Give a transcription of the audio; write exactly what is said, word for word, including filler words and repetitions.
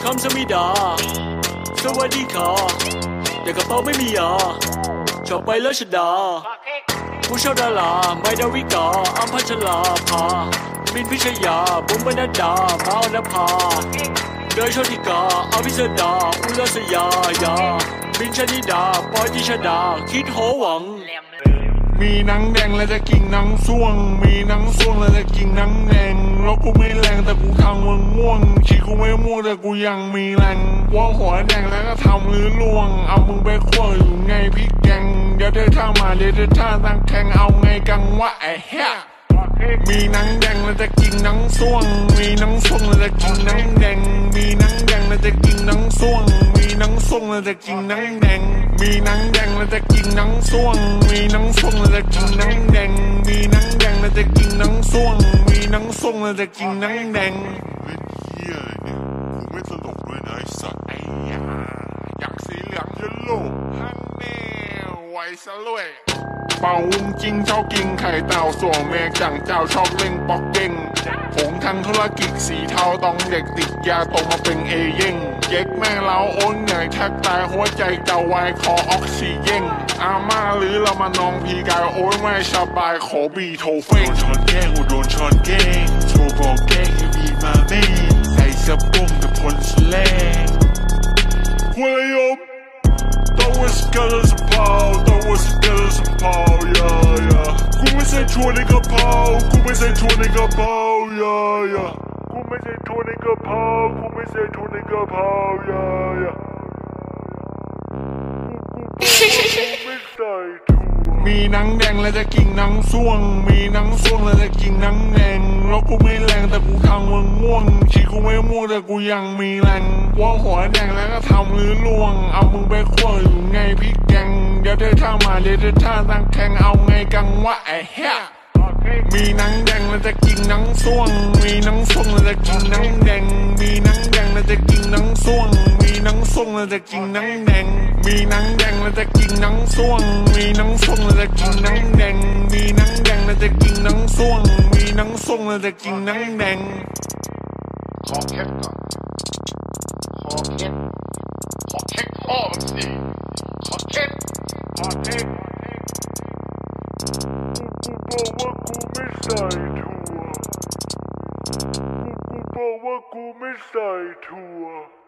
ำสมิดาสวัสดีค่ะแต่กระเป๋าไม่มียาชอบไปแล้วชดาผู้ชอบดาราไม่ดาวิกาอัมพัชราภามินพิชยาบุ๋มบรรณดามาอนภาเดยโชติกาอภิสดาอุลสยายาบินชนิดาปอยติชดาคิดโหวังมีหนังแดงแล้วจะกินหนังส่วงมีหนังส่วงแล้วจะกินหนังแดงแล้วกูไม่แรงแต่กูทำมึงม่วงขี้กูไม่ม่วงแต่กูยังมีแรงว่าหัวแดงแล้วก็ทำลื้อล่วงเอามึงไปคั่วอยู่ไงพริกแกงเดี๋ยวเธอท่ามาเดี๋ยวเธอท่าตั้งแข่งเอาไงกังวะไอ้เหี้ยมีหนังแดงแล้วจะกินหนังส่วงมีหนังส่วงแล้วจะกินหนังแดงมีหนังแดงแล้วจะกินหนังส่วงมีหนังส่วงแล้วจะกินหนังแดงมีหนังแดงแล้วจะกินหนังส่วงมีหนังส่วงแล้วจะกินหนังแดงมีหนังแดงแล้วจะกินหนังส่วงมีหนังส่วงแล้วจะกินหนังแดงเล่นเหี้ยเนี่ยกูไม่ตลกด้วยนะไอ้สัตว์ไอ้ยาอยากสีเหลืองเยลโล่ฮันแน่ไวซะเลยเป่าวุ้งจริงชอบกินไข่เต่าส่วงแมกจังเจ้าชอบเล่นป๊อกเก้งผงทางธุรกิจสีเทาต้องเด็กติดยาตรงมาเป็นเอเย่งเย็กแม่เราโอนเหนื่อยแทบตายหัวใจจะวายคอออกซิเจนอาม่าหรือเรามานองพีกายโอ้ยไม่สบายขอบีโทเฟ้งโดนช้อนแกงกูโดนช้อนแกงโชว์บอกแกงให้บีมาเม่ใส่สะปุ้งกับพลสแลงหัวเลยมตัวสกัดสปาวตัวสกัดสปาวยายากูไม่ใช่ชวนในกระเพรากูไม่ใช่ชวนในกระเพรายายากูไม่ใช่ชวนในกระเพรากูไม่ใช่ชวนในกระเพรายายามีหนังแดงแล้วจะกินหนังส่วงมีหนังส่วงแล้วจะกินหนังแดงแล้วกูไม่แรงแต่กูทำมึงม่วงขี้กูไม่ม่วงแต่กูยังมีแรงว่าหัวแดงแล้วก็ทำลื้อล่วงเอามึงไปคั่วอยู่ไงพริกแกงเดี๋ยวเธอท่ามาเดี๋ยวเธอท่าตั้งแข่งเอาไงกังวะไอ้เหี้ยมีหนังแดงแล้วจะกินหนังส่วงมีหนังส่วงแล้วจะกินหนังแดงมีหนังแดงแล้วจะกินหนังส่วงมีหนังส่วงแล้วจะกินหนังแดงมีหนังแดงแล้วจะกินหนังส่วงมีหนังส่วงแล้วจะกินหนังแดงมีหนังแดงแล้วจะกินหนังส่วงมีหนังส่วงแล้วจะกินหนังแดงขอเค็ดก่อนขอเค็ดขอเค็ดพ่อมันสิขอเค็ดขอเค็ดกูบอกว่ากูไม่ใส่ถั่วกูบอกว่ากูไม่ใส่ถั่ว